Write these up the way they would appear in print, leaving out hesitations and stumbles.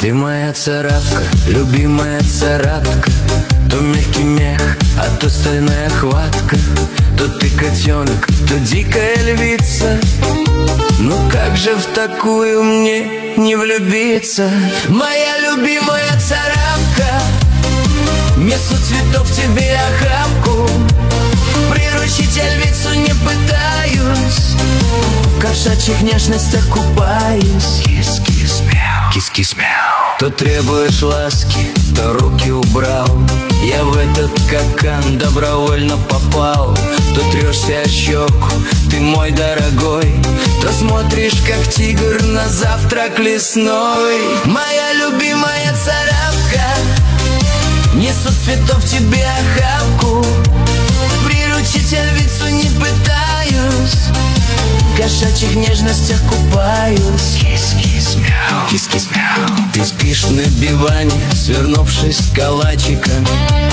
Ты моя царапка, любимая царапка, то мягкий мех, а то стальная хватка, то ты котенок, то дикая львица. Ну как же в такую мне не влюбиться? Моя любимая царапка, несу цветов тебе охапку, приручить я львицу не пытаюсь, в кошачьих нежностях купаюсь. Кис-кис-мяу, кис-кис-мяу. То требуешь ласки, то руки убрал, я в этот кокон добровольно попал. То трешься о щеку, ты мой дорогой, то смотришь, как тигр на завтрак лесной. Моя любимая царапка, несу цветов тебе охапку, приручить я львицу не пытаюсь, в кошачьих нежностях купаюсь. Кис-кис-мяу, кис-кис-мяу. Ты спишь на диване, свернувшись калачиком,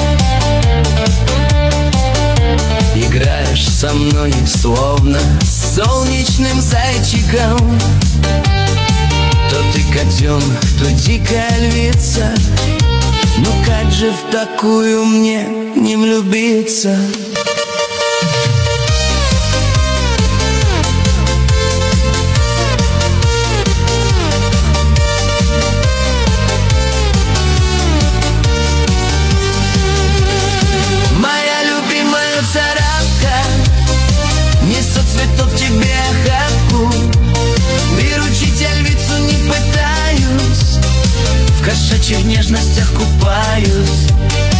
играешь со мной, словно с солнечным зайчиком. То ты котенок, то дикая львица, ну как же в такую мне не влюбиться? Моя любимая царапка, несу цветов тебе охапку, приручить я львицу не пытаюсь, в кошачьих нежностях купаюсь.